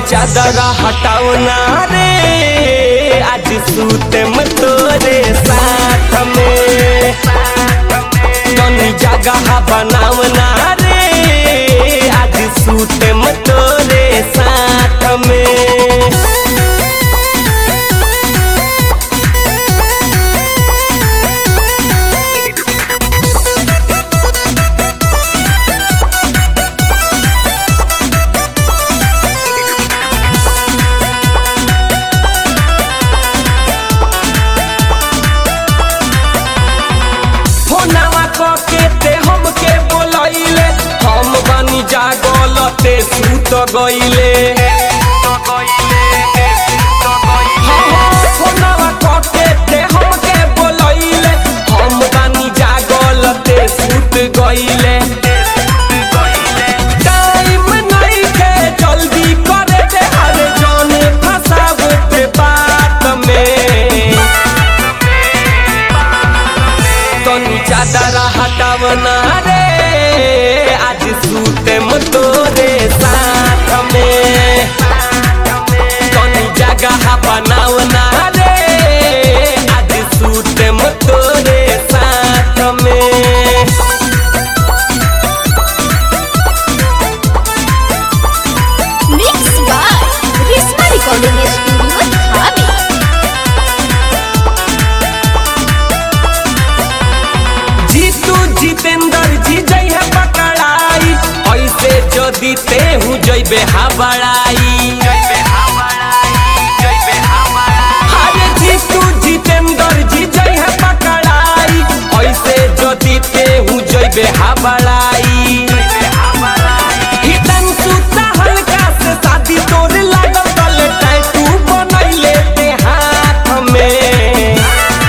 चादर हटाओ ना रे, आज सूते में तोरे साथ में। तनी जगह बनाओ ना रे, आज सूते में तोरे साथ में। हम बानी जागलते सूत गईले, फोनवा कके ते हमके बोलैले, हम बानी जागलते सूत गईले। टाइम नहीं के जल्दी करे दे, अरे जाने फसावते बात में। तनी चादर हटाव ना रे, आज सूते में तोरे साथ में। तनी जगह बनाओ ना रे, आज सूते में तोरे साथ में। Mixed by Risma Recording Studio, Dhabi। Jitu Jitendra जी जई है पकड़ाई, ऐसे जदी तेहू जइबे हबड़ाई। अरे जीतू जितेंद्र जी जई है पकड़ाई, ऐसे जदी तेहू जइबे हबड़ाई। हितन सुता हल्का से शादी तोर लागल तले, टैटू बनैले ते हाथ में।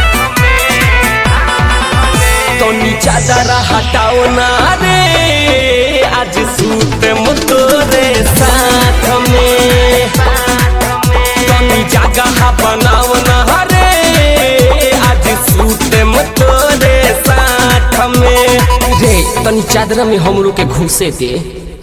तनी चादर हटाओ ना रे, आज सूते में तोरे साथ में। तनी जगह बनाओ ना रे, आज सूते में तोरे साथ में। रे तनी चादर में हमरो के घुसे दे।